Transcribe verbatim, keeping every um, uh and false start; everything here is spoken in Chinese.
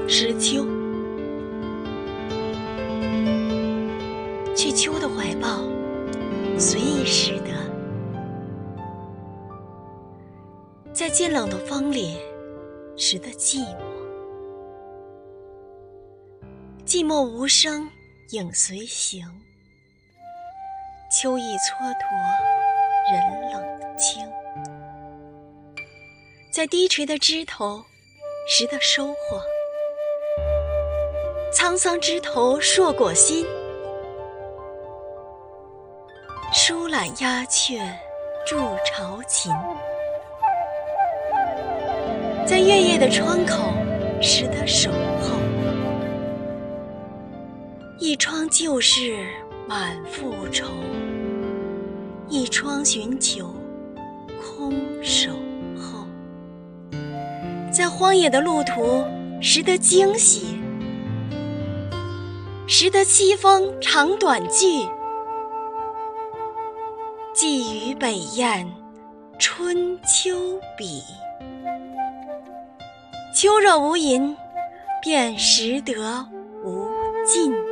识秋，去秋的怀抱，随意拾得。在渐冷的风里，拾得寂寞。寂寞无声，影随形。秋意蹉跎，人冷清。在低垂的枝头，拾得收获。沧桑枝头硕果新，疏懒鸦雀筑巢禽。在月夜的窗口，拾得守候。一窗旧事满腹愁，一窗寻求空守候。在荒野的路途，拾得惊喜，识得凄风长短句，寄予北雁春秋笔。秋若无垠，便识得无尽。